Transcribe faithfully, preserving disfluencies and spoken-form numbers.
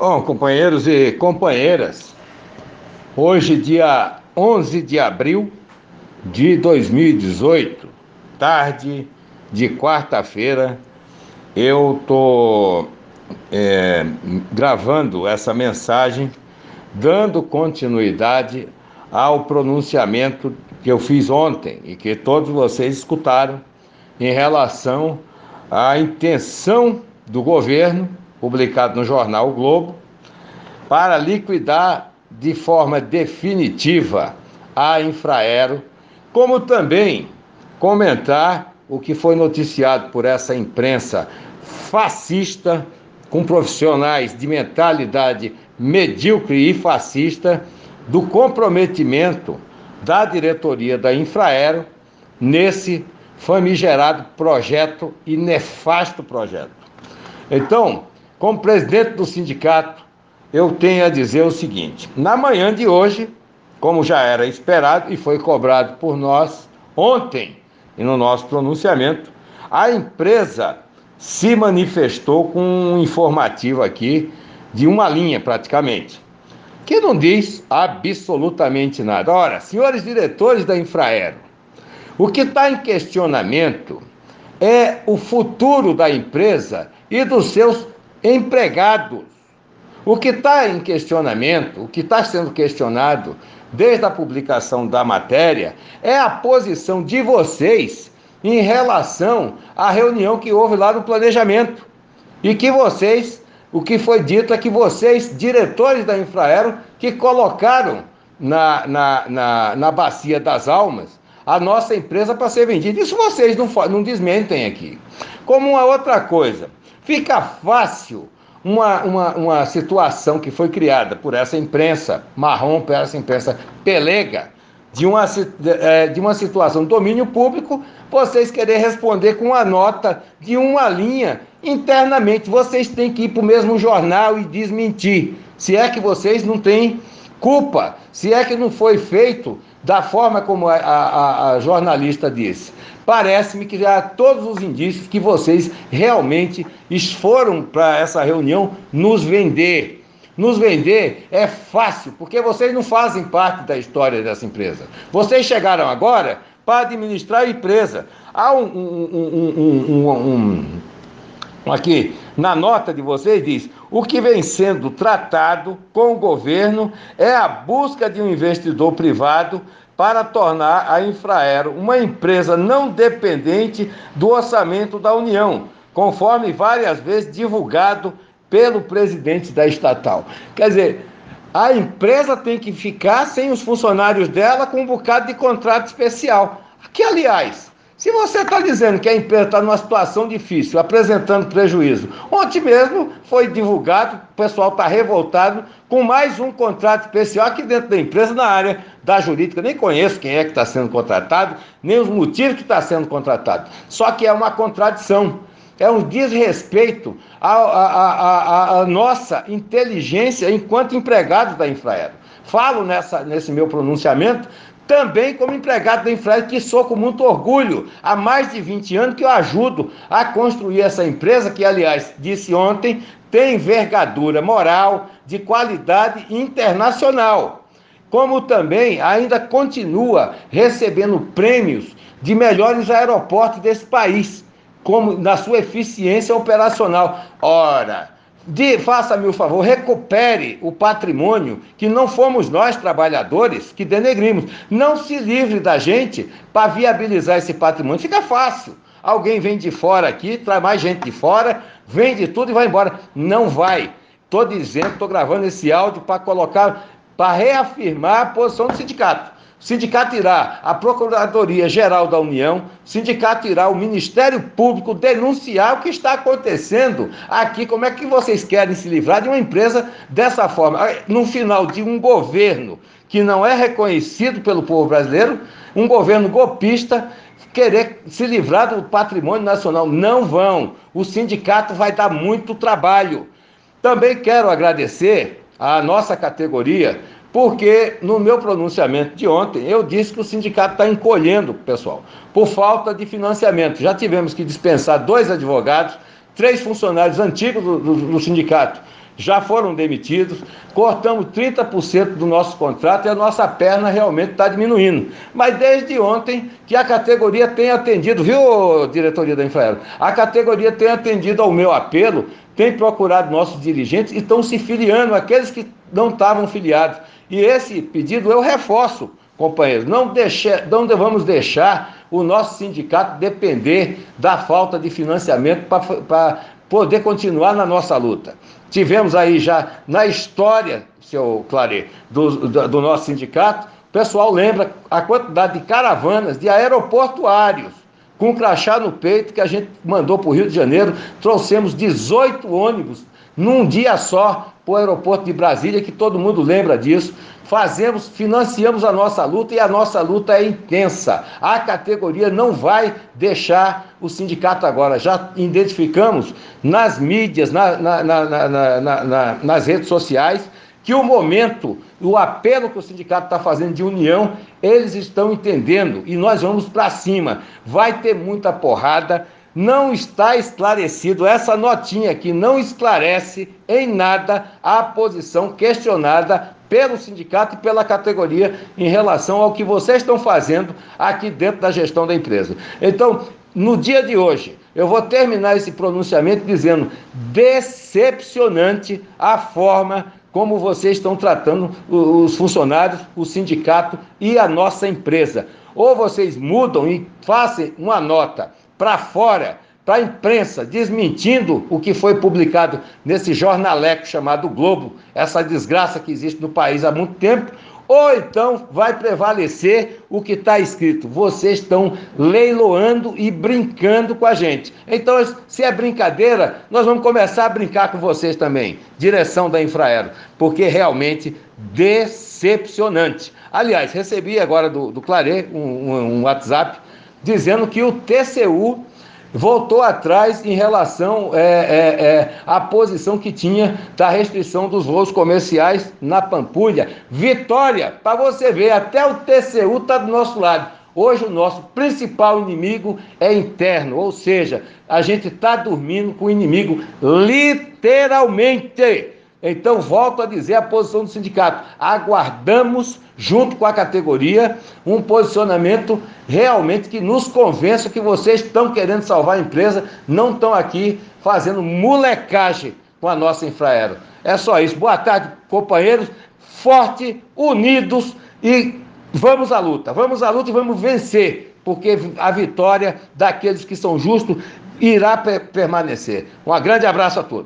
Bom, companheiros e companheiras, hoje, dia onze de abril de dois mil e dezoito, tarde de quarta-feira, eu estou é, gravando essa mensagem, dando continuidade ao pronunciamento que eu fiz ontem e que todos vocês escutaram em relação à intenção do governo, publicado no jornal O Globo, para liquidar de forma definitiva a Infraero, como também comentar o que foi noticiado por essa imprensa fascista, com profissionais de mentalidade medíocre e fascista, do comprometimento da diretoria da Infraero nesse famigerado projeto e nefasto projeto. Então, como presidente do sindicato, eu tenho a dizer o seguinte: na manhã de hoje, como já era esperado e foi cobrado por nós ontem e no nosso pronunciamento, a empresa se manifestou com um informativo aqui de uma linha praticamente, que não diz absolutamente nada. Ora, senhores diretores da Infraero, o que está em questionamento é o futuro da empresa e dos seus empregados. O que está em questionamento, o que está sendo questionado desde a publicação da matéria, é a posição de vocês em relação à reunião que houve lá no planejamento. E que vocês, o que foi dito é que vocês, diretores da Infraero, que colocaram na, na, na, na bacia das almas a nossa empresa para ser vendida. Isso vocês não, não desmentem aqui. Como uma outra coisa, fica fácil uma, uma, uma situação que foi criada por essa imprensa marrom, por essa imprensa pelega, de uma, de uma situação de domínio público, vocês querem responder com uma nota de uma linha internamente. Vocês têm que ir para o mesmo jornal e desmentir, se é que vocês não têm culpa, se é que não foi feito da forma como a, a, a jornalista disse. Parece-me que já há todos os indícios que vocês realmente foram para essa reunião nos vender. Nos vender é fácil, porque vocês não fazem parte da história dessa empresa. Vocês chegaram agora para administrar a empresa. Há um, um, um, um, um, um aqui, na nota de vocês diz: o que vem sendo tratado com o governo é a busca de um investidor privado para tornar a Infraero uma empresa não dependente do orçamento da União, conforme várias vezes divulgado pelo presidente da estatal. Quer dizer, a empresa tem que ficar sem os funcionários dela com um bocado de contrato especial. Que, aliás, se você está dizendo que a empresa está numa situação difícil, apresentando prejuízo, ontem mesmo foi divulgado, o pessoal está revoltado com mais um contrato especial aqui dentro da empresa na área da jurídica. Nem conheço quem é que está sendo contratado, nem os motivos que está sendo contratado. Só que é uma contradição. É um desrespeito à, à, à, à nossa inteligência enquanto empregados da Infraero. Falo nessa, nesse meu pronunciamento também como empregado da Infraero, que sou com muito orgulho. Há mais de vinte anos que eu ajudo a construir essa empresa, que, aliás, disse ontem, tem envergadura moral, de qualidade internacional. Como também ainda continua recebendo prêmios de melhores aeroportos desse país, como na sua eficiência operacional. Ora, de, faça-me o favor, recupere o patrimônio que não fomos nós, trabalhadores, que denegrimos. Não se livre da gente para viabilizar esse patrimônio. Fica fácil. Alguém vem de fora aqui, traz mais gente de fora, vende tudo e vai embora. Não vai. Estou dizendo, estou gravando esse áudio para colocar, para reafirmar a posição do sindicato. O sindicato irá à Procuradoria-Geral da União, o sindicato irá ao Ministério Público denunciar o que está acontecendo aqui. Como é que vocês querem se livrar de uma empresa dessa forma? No final de um governo que não é reconhecido pelo povo brasileiro, um governo golpista, querer se livrar do patrimônio nacional. Não vão. O sindicato vai dar muito trabalho. Também quero agradecer à nossa categoria, porque no meu pronunciamento de ontem eu disse que o sindicato está encolhendo, pessoal, por falta de financiamento. Já tivemos que dispensar dois advogados, três funcionários antigos do, do, do sindicato já foram demitidos, cortamos trinta por cento do nosso contrato e a nossa perna realmente está diminuindo. Mas desde ontem que a categoria tem atendido, viu, diretoria da Infraero? A categoria tem atendido ao meu apelo, tem procurado nossos dirigentes e estão se filiando, aqueles que não estavam filiados. E esse pedido eu reforço, companheiros, não, deixe, não devamos deixar o nosso sindicato depender da falta de financiamento para poder continuar na nossa luta. Tivemos aí já na história, seu Claret, do, do, do nosso sindicato, o pessoal lembra a quantidade de caravanas, de aeroportuários, com crachá no peito, que a gente mandou para o Rio de Janeiro, trouxemos dezoito ônibus num dia só para o aeroporto de Brasília, que todo mundo lembra disso. Fazemos, financiamos a nossa luta e a nossa luta é intensa. A categoria não vai deixar o sindicato agora. Já identificamos nas mídias, na, na, na, na, na, na, nas redes sociais, que o momento, o apelo que o sindicato está fazendo de união, eles estão entendendo e nós vamos para cima. Vai ter muita porrada. Não está esclarecido, essa notinha aqui não esclarece em nada a posição questionada pelo sindicato e pela categoria em relação ao que vocês estão fazendo aqui dentro da gestão da empresa. Então, no dia de hoje, eu vou terminar esse pronunciamento dizendo: decepcionante a forma como vocês estão tratando os funcionários, o sindicato e a nossa empresa. Ou vocês mudam e façam uma nota para fora, para a imprensa, desmentindo o que foi publicado nesse jornaleco chamado Globo, essa desgraça que existe no país há muito tempo, ou então vai prevalecer o que está escrito: vocês estão leiloando e brincando com a gente. Então, se é brincadeira, nós vamos começar a brincar com vocês também, direção da Infraero, porque realmente decepcionante. Aliás, recebi agora do, do Claret um, um, um WhatsApp dizendo que o T C U voltou atrás em relação é, é, é, à posição que tinha da restrição dos voos comerciais na Pampulha. Vitória, para você ver, até o T C U está do nosso lado. Hoje o nosso principal inimigo é interno, ou seja, a gente está dormindo com o inimigo literalmente. Então, volto a dizer a posição do sindicato: aguardamos, junto com a categoria, um posicionamento realmente que nos convença que vocês estão querendo salvar a empresa, não estão aqui fazendo molecagem com a nossa Infraero. É só isso. Boa tarde, companheiros, forte, unidos, e vamos à luta, vamos à luta e vamos vencer, porque a vitória daqueles que são justos irá permanecer. Um grande abraço a todos.